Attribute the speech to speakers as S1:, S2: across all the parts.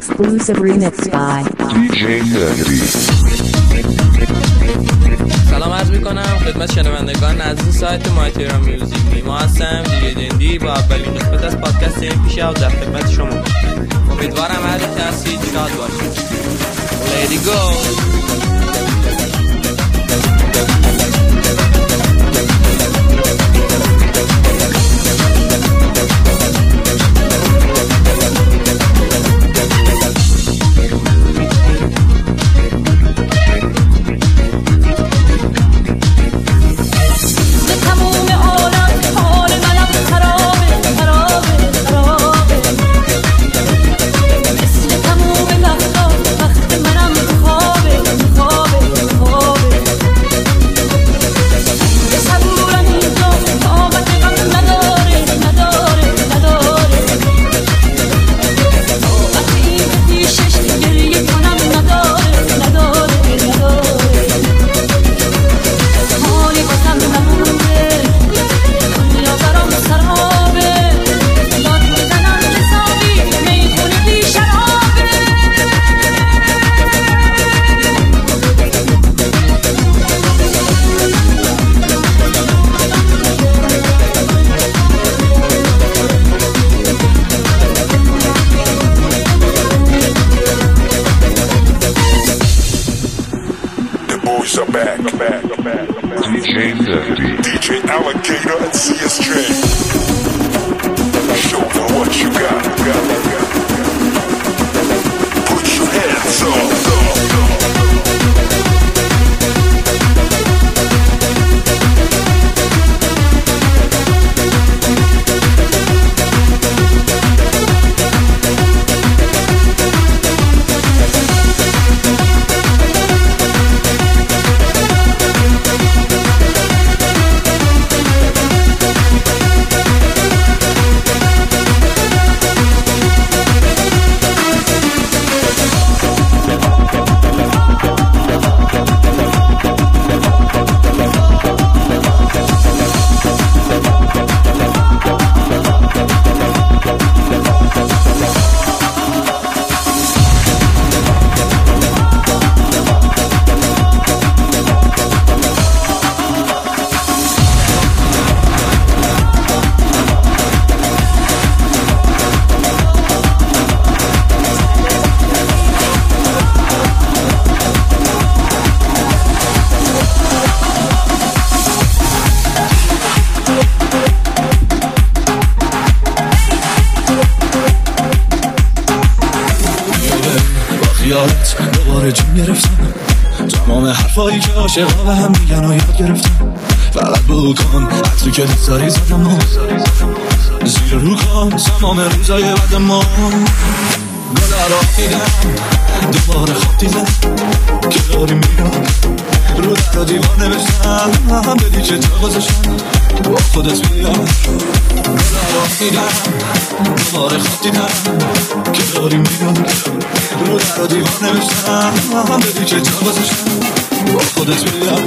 S1: Exclusive remix by
S2: DJ Dirty.
S3: سلام عرض میکنم خدمت شنوندگان عزیز سایت مای تهران میوزیک. نیما هستم، دیگه دندی با اولین قسمت از پادکست این پیشه و در خدمت شما. امیدوارم هر که هستید شاد باشید. Let it go.
S2: DJ Alligator and CSJ. Show them what you got. Put your hands up.
S4: دوباره جون گرفتم تمام حرفایی که عاشقا به هم میگن و یاد گرفتم. فقط بو کن عطری که دوست داری زدم زیر رو کن تمام روزای بعد ما گل را دیدم دوباره خواب دیدم که داری میگم رو در و دیوار نوشتم بدی که جا گذاشتم با خودت بیام. گل را دیدم دوباره خواب دیدم که داری میگم رو در و دیوار نوشتم بدی که جا گذاشتم با خودت بیام.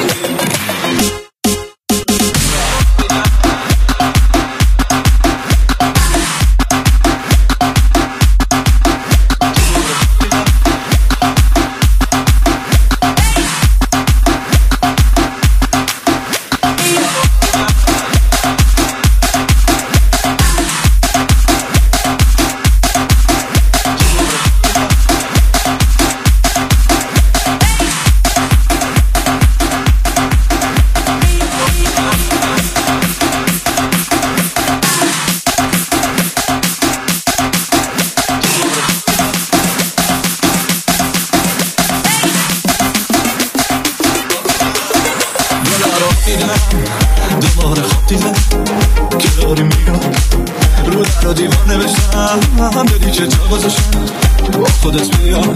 S4: دوباره خواب دیدم که داری میگم رو در و دیوار نوشتم بدی که جا گذاشتم با خودت بیام.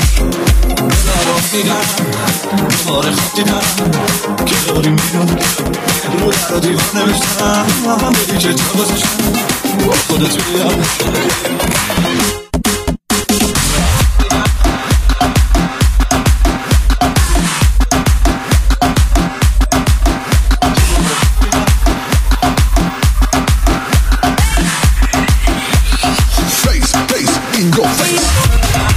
S4: دوباره خواب دیدم که داری میگم رو در و دیوار نوشتم بدی که جا گذاشتم با خودت بیام.
S2: In your face.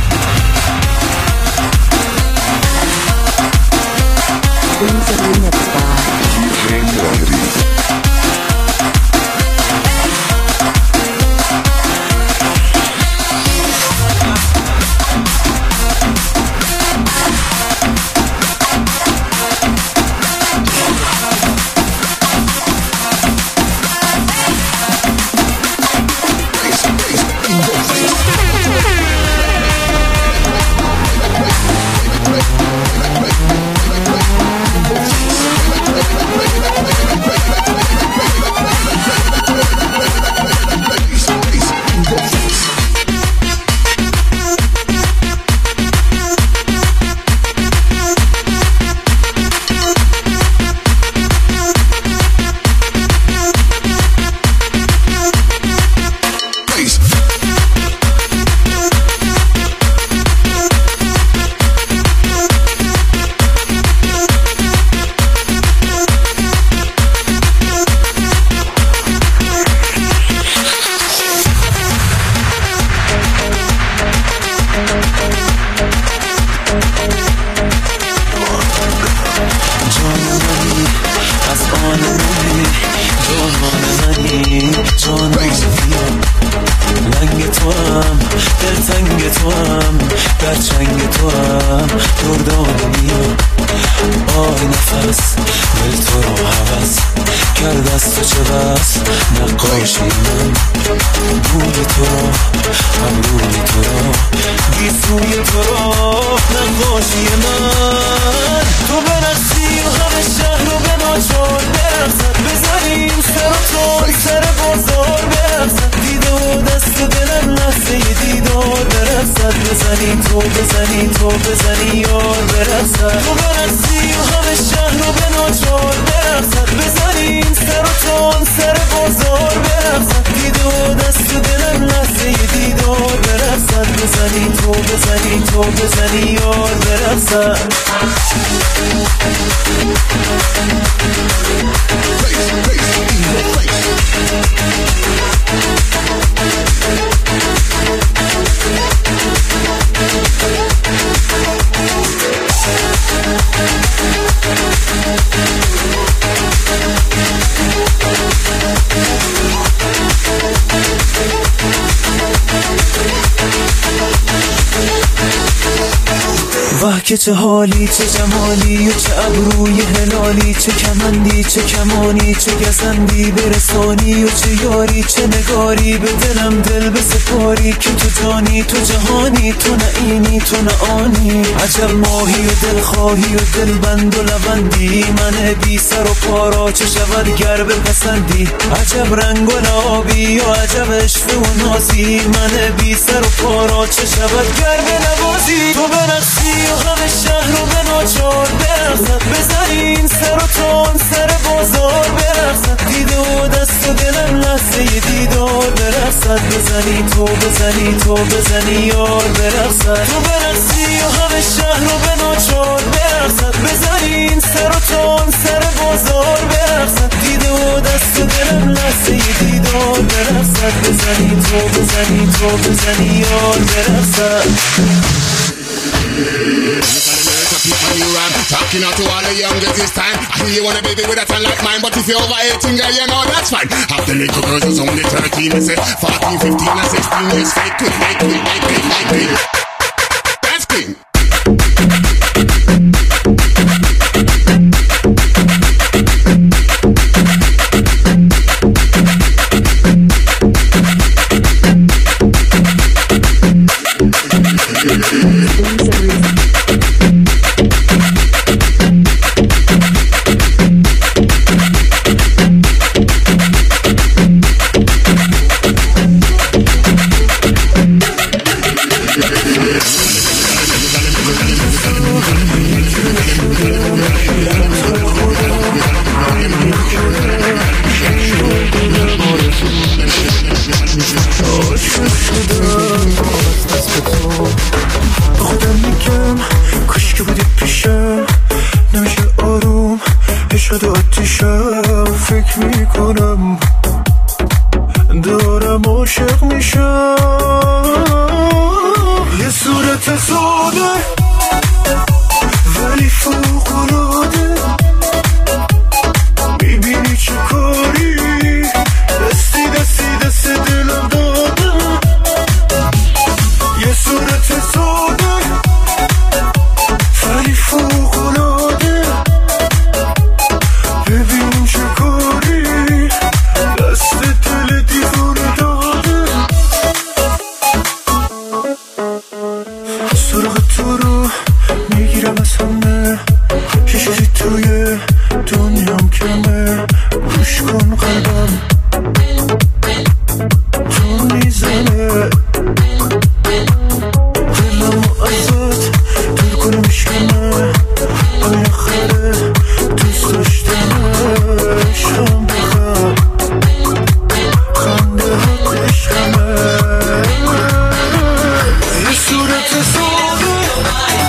S4: جانم بیا لنگ تو هم دلتنگ تو هم در چنگ تو هم دردانم آی نفس دل تو رو حوض کرد از تو چه بس نقاشی من بوی تو را ابروی تو را گیسوی تو را نقاشی من تو برسی و همه شهر رو به ناچار برقصد بزنیم سر و تون سر بازار برقصد دیده و دست و دلم لحظه دیدار برقصد بزنی تو بزنی تو بزنی یار برقصد تو برسی و همه شهر رو به ناچار برقصد بزنیم سر و تون سر بازار برقصد دیده و دست و دلم لحظه دیدار برقصد بزنی تو بزنی تو بزنی یار برقصد واه که چه حالی چه جمالی و چه ابروی هلالی چه کمندی چه کمانی چه گزندی برسانی و چه یاری چه نگاری به دلم دل بسپاری که تو جانی تو جهانی تو نعیمی تو نعانی عجب ماهی و دلخواهی و دلبند و لبندی من بی سر و پارا چه شود گر بپسندی عجب رنگ و لابی و عجب عشق و نازی من بی سر و پارا چه شود گر بنوازی تو برسی و همه شهر رو به ناچار برقصد بزنیم سر و تون سر بازار برقصد دیده و دست و دلم لحظه دیدار برقصد بزنی تو بزنی تو بزنی یار برقصد تو برسی و همه شهر رو به ناچار برقصد بزنیم سر و تون سر بازار برقصد دیده و دست و دلم لحظه دیدار برقصد بزنی تو بزنی تو بزنی یار برقصد
S1: Talking out to all the youngest this time. I hear you want a baby with a tongue like mine, but if you're over 18, girl, you know that's fine. Half the little girls is only 13, they say 14, 15, and 16 years fake queen, fake queen, fake queen, fake queen. That's queen.
S4: فکر میکنم دارم عاشق میشم یه صورت ساده ولی فوق‌العاده میبینی چه کاری دستی دستی دست دلم داده یه صورت ساده ولی فوق‌العاده ببین چه کاری دست دل دیوونه داده سرغ تو رو میگیرم از همه چیزی توی دنیام کمه گوش کن قلبم تو میزنه دلم ازت دل کنه میشکنه بالاخره دوست داشتنه عشقم بخواه خنده ها عشقمه یه صورت ساده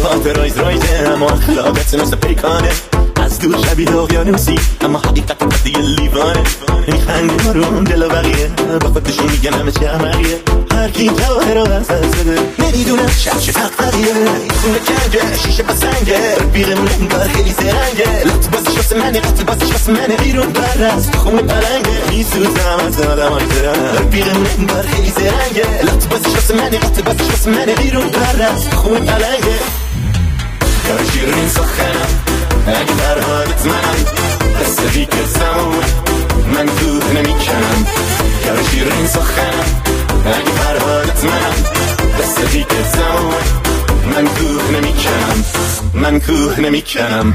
S5: موضوعات رایده اما اخلاقت مثل پیکانه. از دور شبیه اقیانوسی اما حقیقت قدی لیوانه. میخنده آروم دل و بقیه با خودشون میگن همه چه عمقیه. هر کی جواهر رو از زده نمیدونه چه فقریه. خونه کنگه شیشه بسنگه رفیقمون انگار خیلی زرنگه. لط بازش واسه منه قتل بازش واسه منه بیرون بر از خونه پلنگه. میسوزم از آدم های زرنگ رفیقمون انگار خیلی زرنگه. لط بازش واسه منه قتل بازش واسه منه بیرون بر از خونه پلنگه. کار شیرین سخنم اگه در حالت منم قصه بی که زمان من کوه نمیکنم. کار شیرین سخنم اگه در حالت منم قصه بی که زمان من کوه نمیکنم. من کوه نمیکنم.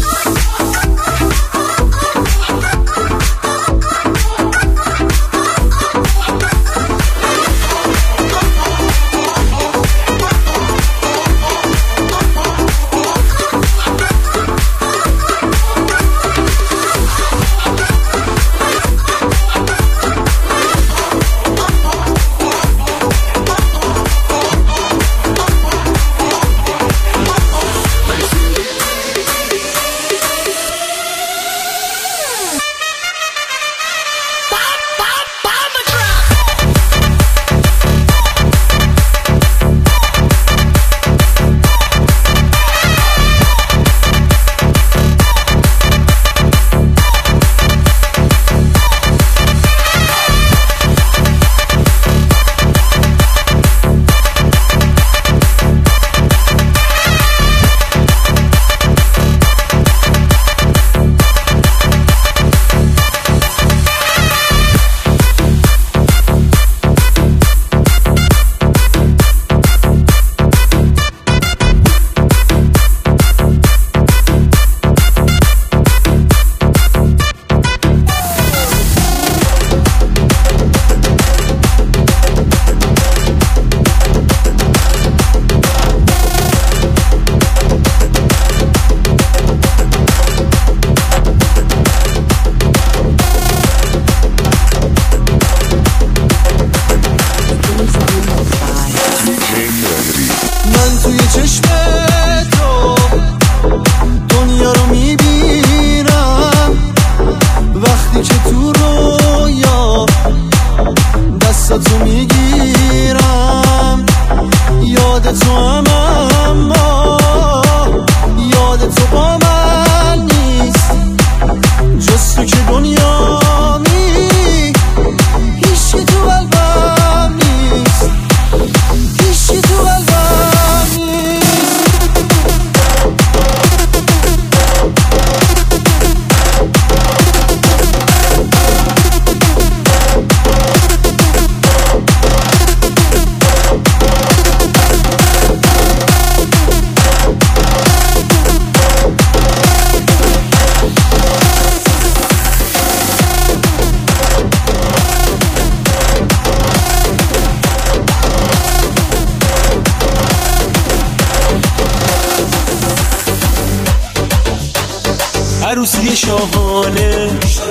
S6: عروسی شاهانه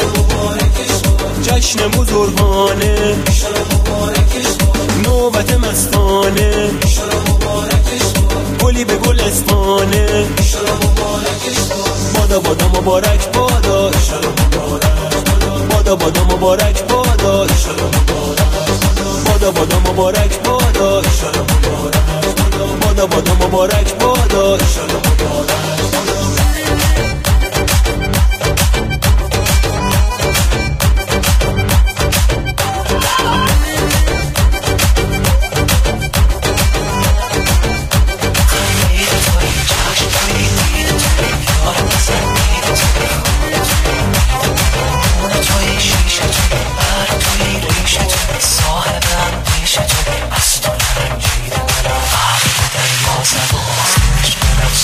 S6: جشن بزرگانه نوبت مستانه گلی به گلستانه بادا بادا مبارک بادا بادا بادا مبارک بادا بادا بادا مبارک بادا بادا بادا مبارک بادا
S7: صاحبم پیش تو از تو رنجیده دلم عقل در یازم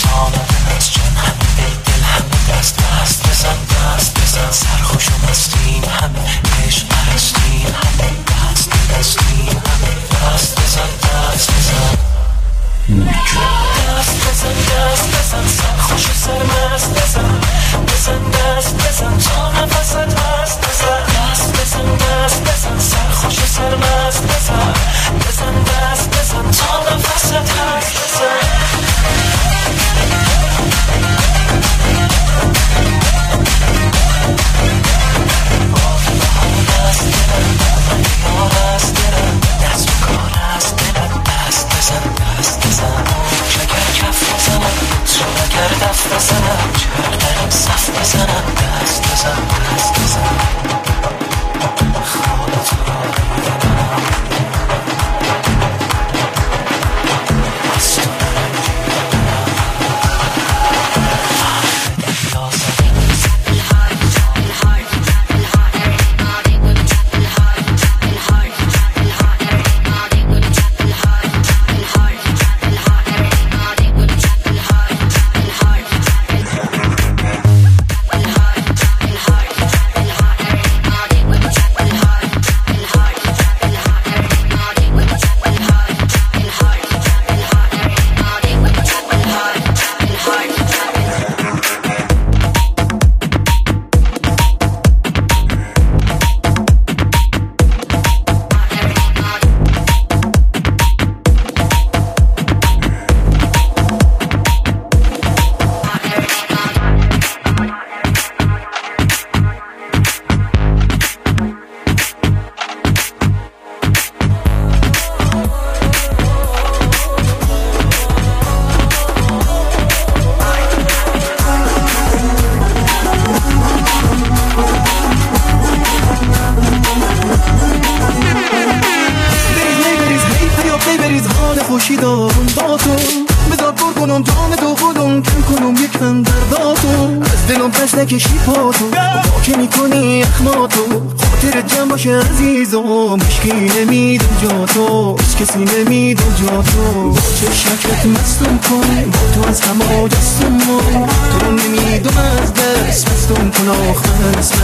S6: نکشی پاتو با که میکنی اخماتو خاطر جمع باشه عزیزم هیچکی نمیدو جا تو هیچ کسی نمیدو جا تو با چشمکت مستم کن با تو از همه جستم من تو رو نمیدم از دست مستم کن آخر مست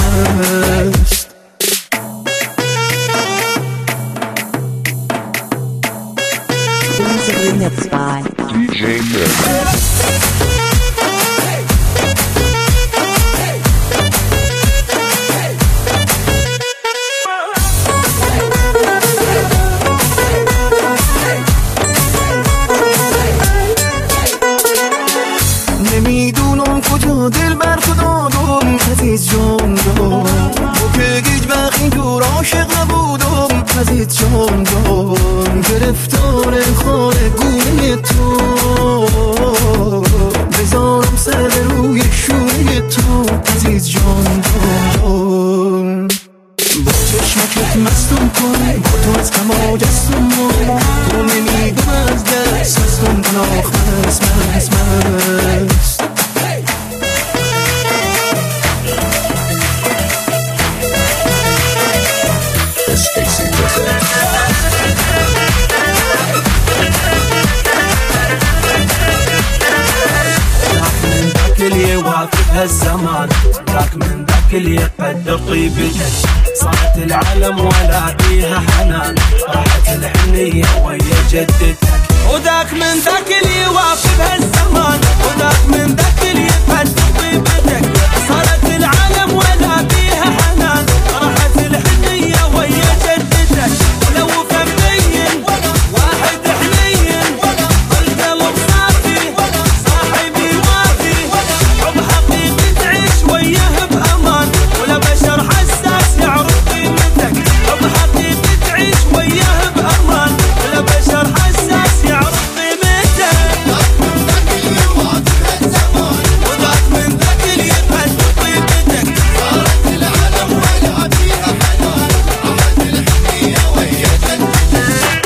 S7: Remixed by
S2: DJ Nerdy.
S6: نمیدونم کجا دل بر خدا دارم عزیز جان دارم با که هیچ وقت اینجور عاشق نبودم عزیز جان دارم گرفتار خانه گونه تو بذارم سر روی شوی تو عزیز جان دارم با چشمکت مستم کن با تو از کما جستم من تو نمیدم از دست مستم کن آخ مست
S8: هالزمان ذاك من ذاك اللي يقدر طيبتك صارت العالم ولا فيها حنان راحت الحنية ويا جدتك وذاك من ذاك اللي يواقب هالزمان وذاك من ذاك اللي يقدر طيبتك صارت العالم ولا فيها حنان راحت الحنية ويا جدتك ولو فمين واحد حنين القلب صافي صاحبي وافي حب حقيقي تعيش وياه بأمان ولا بشر حساس يعرف قيمتك حب حقيقي تعيش وياه بأمان ولا بشر حساس يعرف قيمتك ذاك من ذاك اللي يواظب هالزمان وذاك من ذاك اللي يقدر طيبتك صارت العالم ولا فيها حنان راحت الحنية ويا جدتك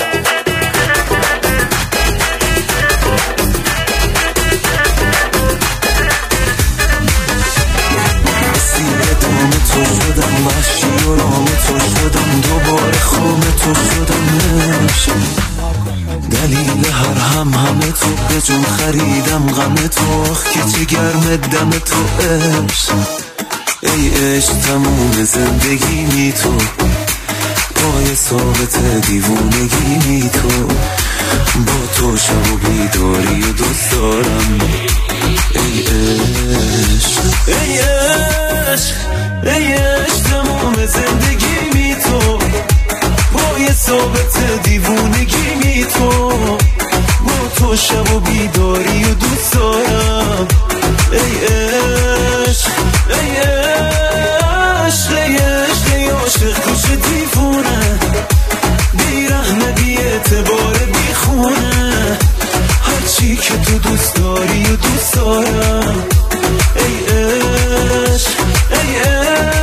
S6: سیرتام تو شدم وحشی و رام تو شدم دوباره خوم تو شدم نمیشم دلیل هر همه تو به جون خریدم غم تو آخ که چه گرم دم تو عشق ای عشق تموم زندگی می تو پای ثابت دیوونگی می تو با تو شب و بیداری و دوست دارم ای عشق ای عشق ای عشق تمام زندگی می تو پای ثابت دیوونگی می تو با تو شب و بیداری و دوست دارم ای عشق ای عشق ای عشق ای عاشق توش دیوونه بیرحمه بی اعتبار بی خونه هرچی که تو دوست داری و دوست دارم ای عشق ای عشق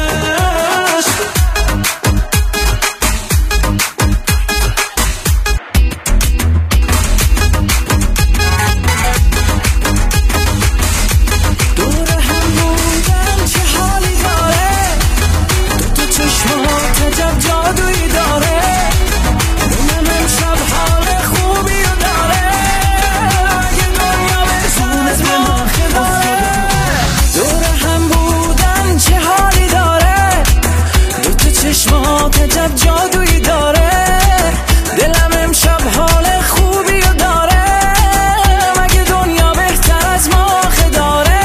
S6: دور هم بودم چه حالی داره تو چشمات عجب جادویی داره دلم امشب حال خوبی رو داره اگه دنیا بزن از من دور هم بودم چه حالی داره تو چشمات عجب جادویی داره دلم امشب حال خوبی رو داره مگه دنیا بهتر از ما داره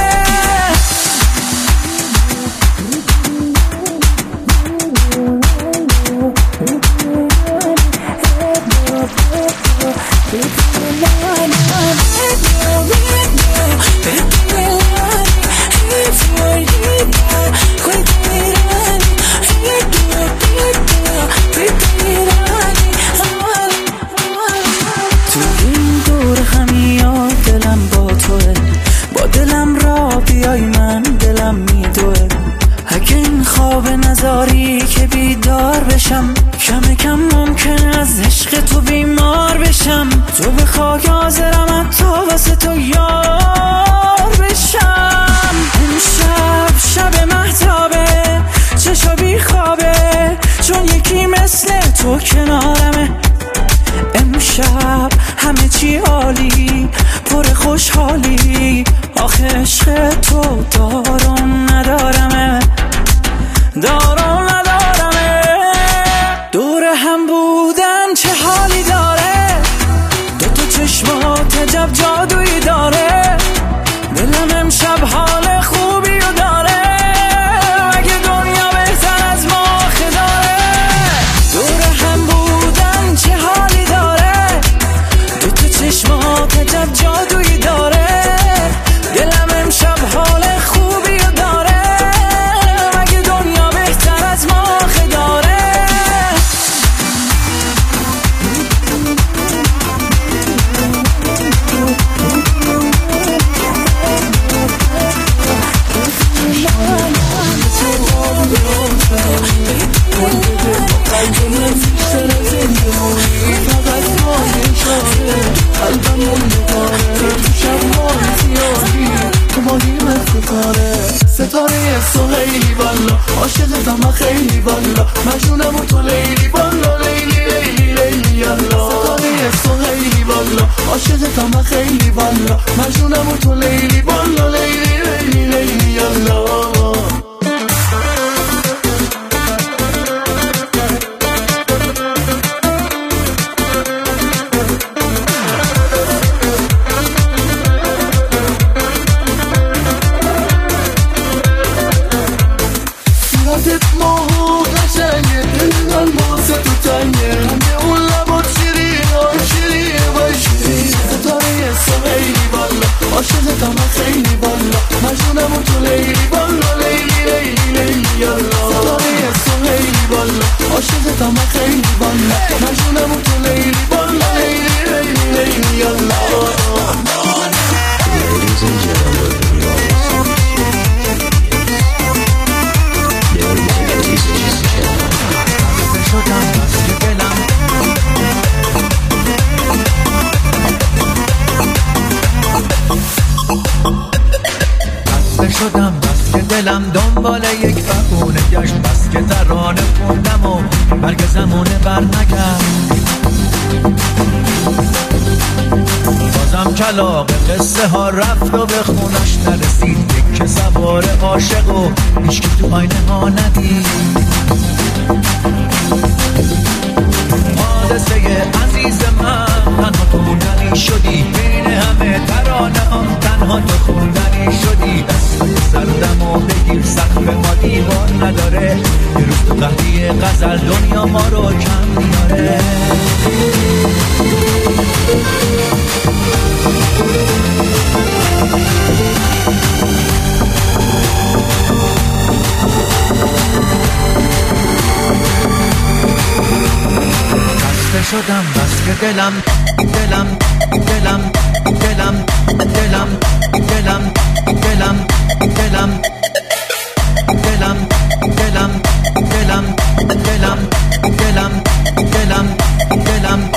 S6: تو این دور همیاد دلم با توه با دلم را بیای من دلم میدوه اگه این خواب نزاری که بیدار بشم کم کم ممکن از عشق تو بیمار بشم تو بخوای حاضرم حتی واسه تو یار بشم امشب
S7: شب مهتابه چشا بی خوابه چون یکی مثل تو کنارمه. امشب همه چی عالی پر خوشحالی آخه عشق تو دارم ندارمه دارم ندارمه. دور هم بودن چه حالی داره دوتا چشمات عجب جادویی داره دلم امشب حال خوبی رو داره مگه دنیا بهتر از ما آخه داره. دور هم بودن چه حالی داره دوتا چشمات عجب جادویی داره دلم امشب حال خوبی رو داره مگه دنیا بهتر از ما آخه داره.
S6: ستاره سهیلی والا عاشقتم خیلی والا مجنونم و تو لیلی والا لیلی لیلی لیلی یالا. ستاره سهیلی والا عاشقتم خیلی والا مجنونم و تو لیلی والا لیلی لیلی لیلی یالا. عاشقتم خیلی والا مجنونم و تو لیلی والا لیلی لیلی لیلی یالا. ستاره سهیلی والا عاشقتم خیلی والا مجنونم و تو لیلی والا لیلی لیلی لیلی یالا. Ladies and gentlemen,
S9: شدم بس که دلم دنبال یک بهونه گشت بس که ترانه خوندم و برگ زمونه بر نگشت بازم کلاغ قصه ها رفت و به خونش نرسید یک که سوار عاشق و هیچکی تو آینه ها ندید. حادثه عزیز من تنها تو موندنی شدی بین همه ترانه هم تنها تو خوندنی شدی. دستای سردم و بگیر سقف ما دیوار نداره یه روز تو قهدی غزل دنیا ما رو کم میاره. شدم بس که دلم دلم دلم دلم دلم دلم دلم دلم دلم دلم دلم دلم دلم دلم دلم.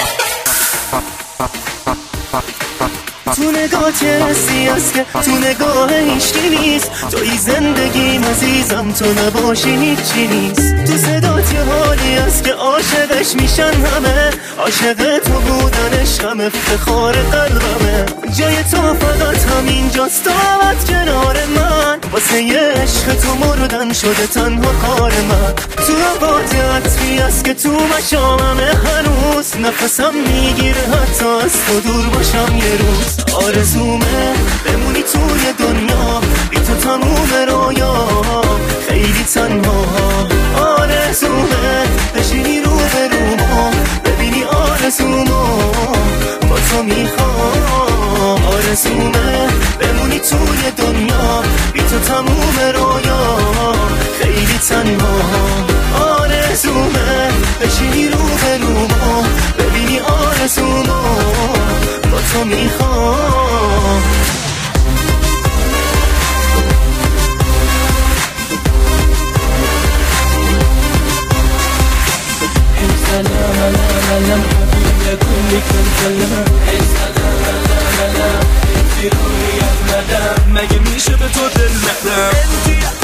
S6: تو نگاه حسی است که تو نگاه هیچکی نیست توی زندگیم عزیزم تو نباشی هیچی نیست. تو صدات یه حالی است که عاشقش میشن همه عاشق تو بودنش هم افتخار قلبمه. جای تو فقط همینجاست تو عوض کنار من واسه یه عشق تو مردن شده تنها کار من. تو عباد عطری است که تو مشاممه هنوز نفسم میگیره حتی از تو دور باشم یه روز. آرزومه بمونی توی دنیا بی تو تموم رویا خیلی تنها. آرزومه بشینی رو به روما ببینی آرزومو با تو میخوام. آرزومه بمونی توی دنیا بی تو تموم رویا خیلی تنها. آرزومه بشینی رو به روما ببینی آرزومو با تو میخوام.
S8: سلام سلام حبيبي كلكم سلام سلام انتي روحي يا مدام مگه میشه به تو دل ندم.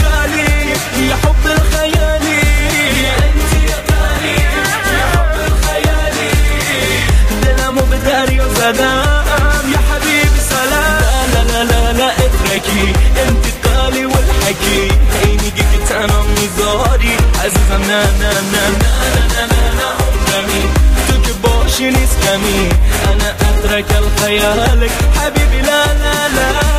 S8: بزن نه نه نه نه نه نه عمرمي تو که باشی نیست کمی انا ادرك الخيالك حبيبي لا لا لا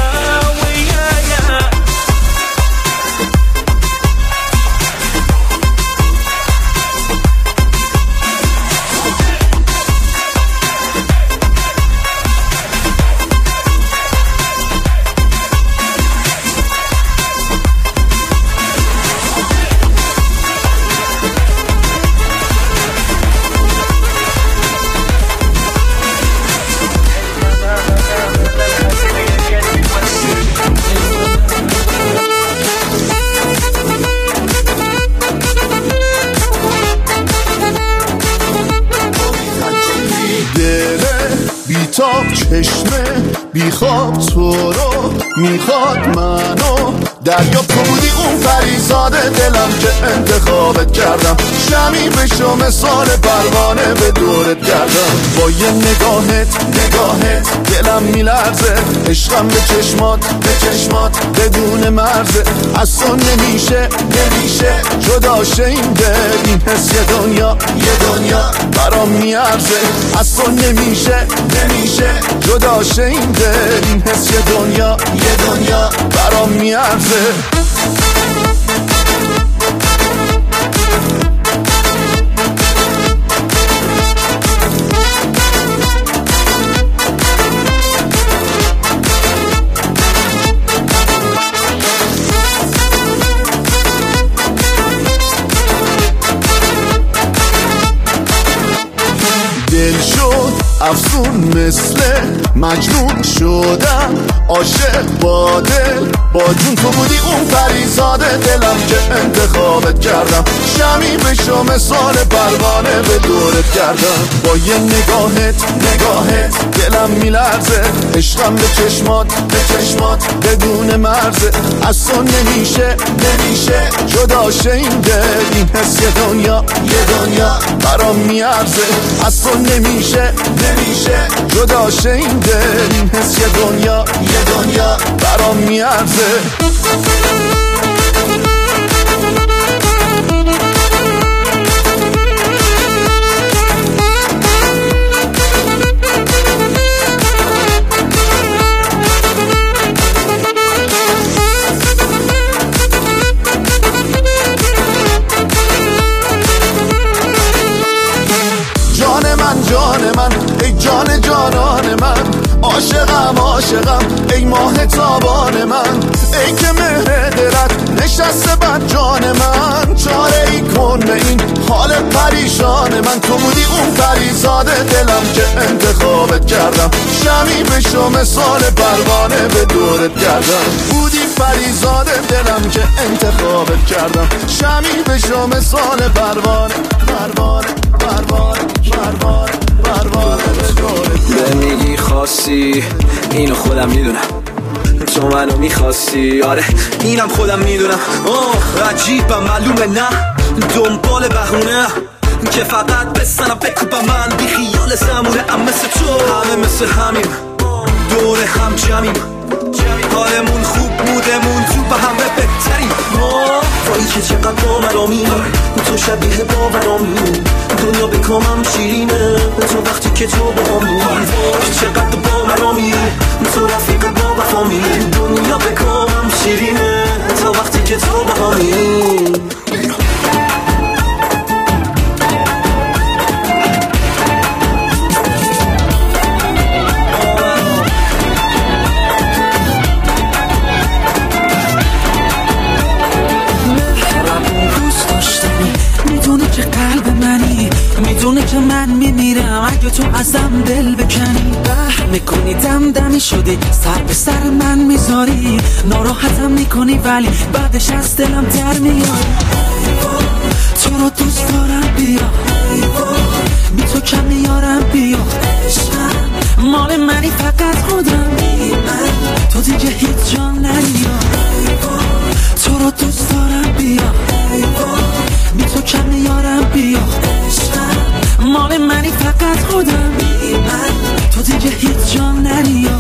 S10: بیتاب چشمه بیخواب تو رو میخواد منو دریا تو بودی اون پریزاد دلم که انتخابت کردم شمی بشو مثال پروانه به دورت کردم با یه نگاهت دلم میلرزه عشقم به چشمات بدون مرزه از تو نمیشه جدا شه این دل این حس یه دنیا برام میارزه از تو نمیشه جدا شه این دل این حس یه دنیا برام میارزه دل شد افسون مثل مجنون شدم عاشق با دل با جون تو بودی اون پریزاد دلم که انتخابت کردم شمی بشو مثال پروانه به دورت کردم با یه نگاهت دلم میلرزه عشقم به چشمات بدون مرزه از تو نمیشه جدا شه این دل این حس یه دنیا برام میارزه از تو نمیشه جدا شه این دل این حس یه دنیا برام میارزه جان من ای جانان من عاشقم ای ماه تابان من ای که مهر دلت نشسته بر جان من چاره ای کن به این حال پریشان من تو بودی اون پریزاد دلم که انتخابت کردم شمی بشو مثال پروانه به دورت کردم بودی پریزاد دلم که انتخابت کردم شمی بشو مثال پروانه
S6: به میگی خواستی اینو خودم میدونم تو منو میخواستی آره اینم خودم میدونم عجیبم معلومه نه دنبال بهونه که فقط بستنم بکوبم من بی خیال زمونه ام مثل تو همه مثل همین دور هم جمعیم حالمون خوب بودمون تو به همه بهتریم وایی که چقدر باورامی تو شبیه باورامی دنیا بکامم شیرینه تو وقتی که تو با همی چقدر باورامی تو رفیق با وفامی دنیا بکامم شیرینه تو وقتی که تو با همی
S7: میدونه که من میمیرم اگه تو ازم دل بکنی میکنی دمدمی شدی سر به سر من میذاری ناراحتم میکنی ولی بعدش از دلم در میاری تو رو دوست دارم بیا بی تو کم میارم بیا مال منی فقط خودم تو دیگه هیچ جان نیا تو رو دوست دارم بیا بی تو کم میارم بیا مال منی فقط خودم تو دیگه هیچ جان نیا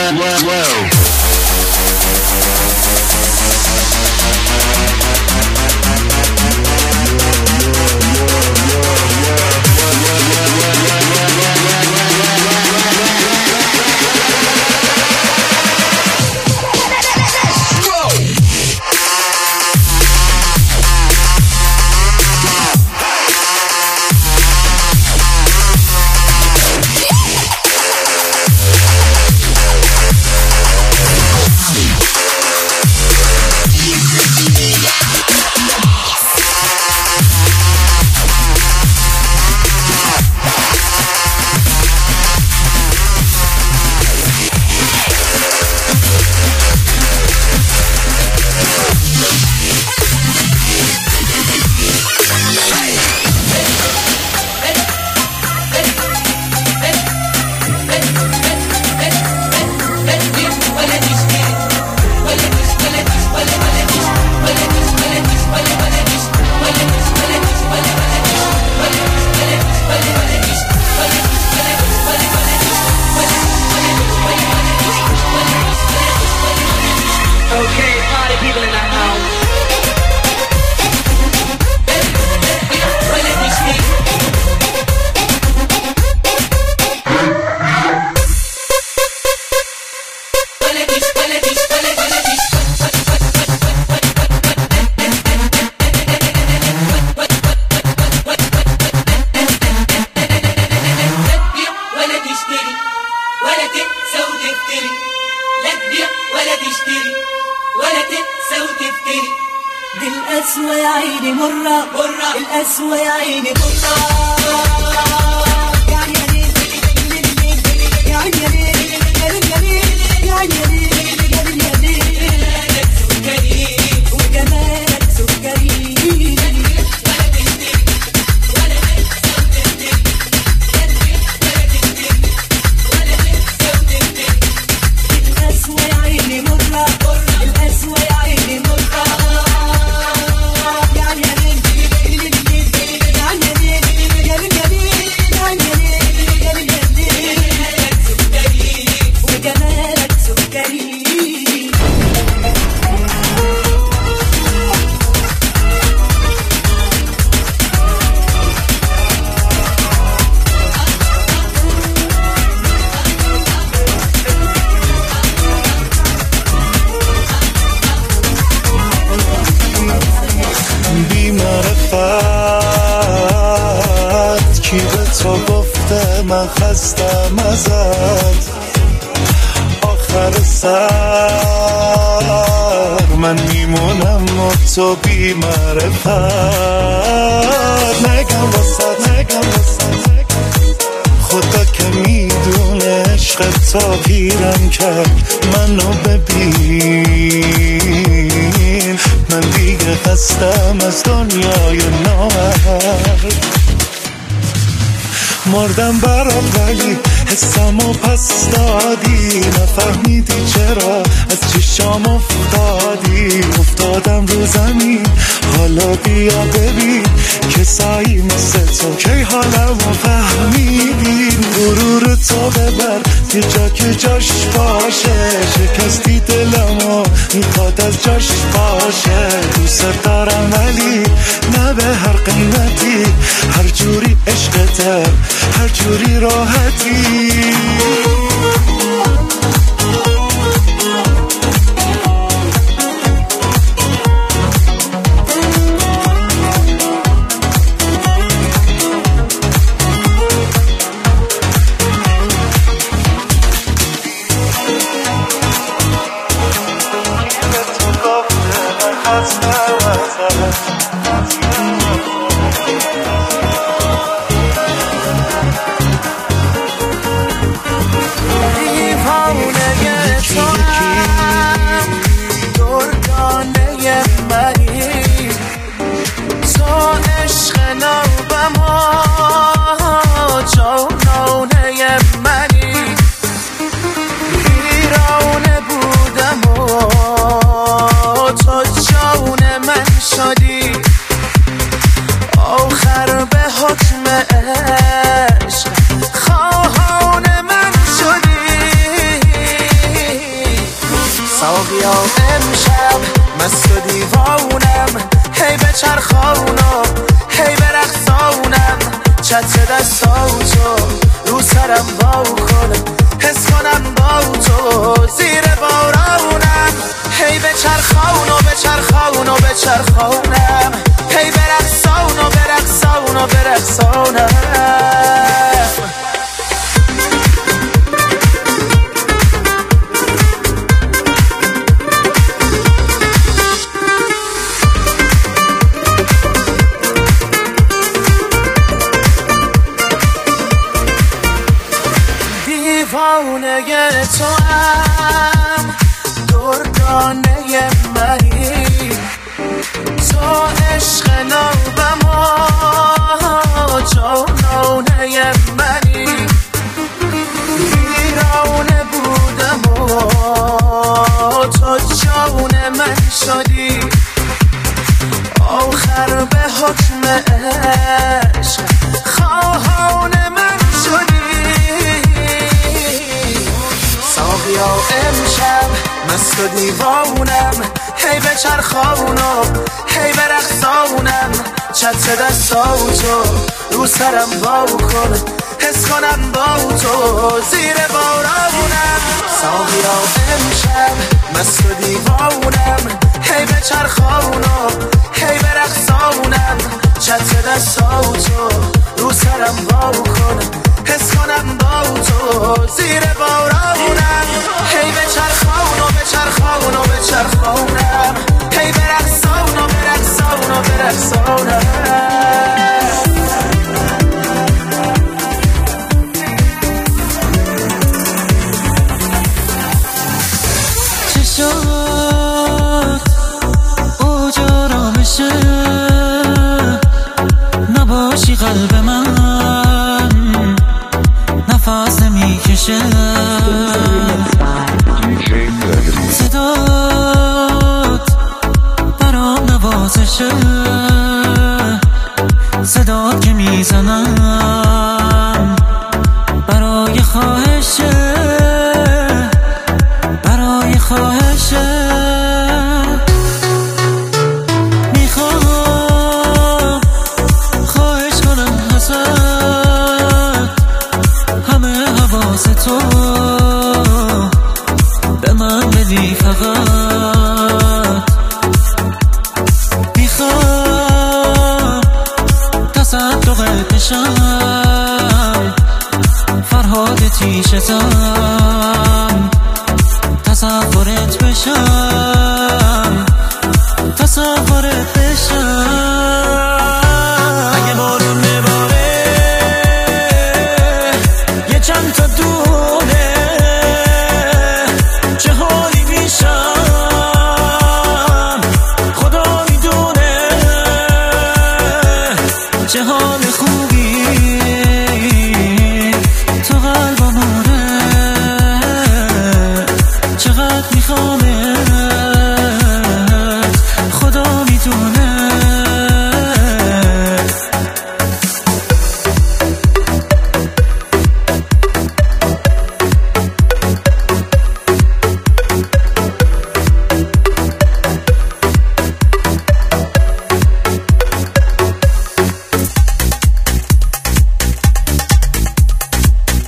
S11: القسوة يا عيني مرة مرة القسوة يا عيني مرة وجمالك سكري القسوة يا عيني مرة القسوة يا عيني مرة وجمالك سكري
S6: بی معرفت کی به تو گفته من خستم ازت آخر سر من میمونم و تو بی معرفت نگم واسه خدا که میدونه عشق تو پیرم کرد منو ببین من دیگه خستم از دنیای نامرد مردم برات ولی حسمو پس دادی نفهمیدی چرا از چشام افتادم رو زمین حالا بیا ببین کسایی مثل تو کی حالمو فهمیدی غرور تو ببر یه جا که جاش باشه شکستی دلمو میخواد از جاش باشه دوست دارم ولی نه به هر قیمتی هر جوری عشقته هر جوری راحتی ساقیا امشب مست و دیوانم هی به چرخانم هی به رقصانم چتر دستاتو رو سرم وا کنم حس کنم با تو زیر بارانم هی به چرخان و به چرخان و به چرخانم هی به رقصان و به رقصان و به رقصانم دیوانه تو هم دردانه منی تو عشق نابم و جانانه منی ویرانه بودم و تو جان من شدی آخر به حکم عشق خواهان من شدی ساقیا امشب مست و دیوانم هی به چرخانم هی به رقصانم چتر دستاتو رو سرم وا کنم حس کنم با تو زیر بارانم ساقیا امشب مست و دیوانم هی به چرخانم هی به رقصانم چتر دستاتو رو سرم وا کنم حس کنم با تو زیر بارانم هی به چرخان و به چرخان و به چرخانم هی به رقصان و به رقصان و به رقصانم
S7: چشات اوج آرامشه نباشی قلب من نفس نمیکشه صدات برام نوازشه صدات که میزنم برای خواهشه برای خواهشه میخوام خواهش کنم ازت همه حواس تو به من بدی فقط میخوام تصدقت بشم فرهاد تیشتم تصورت بشم تصورت بشم اگه بارون نباره یه چند تا دونه چه حالی میشم خدا میدونه چه حال خوبی تو قلبمونه چقدر میخوامت خدا میدونه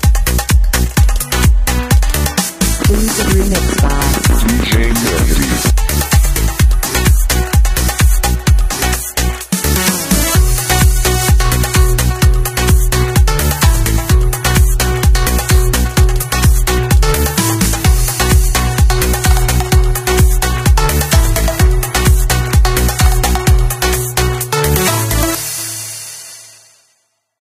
S2: DJ Melody.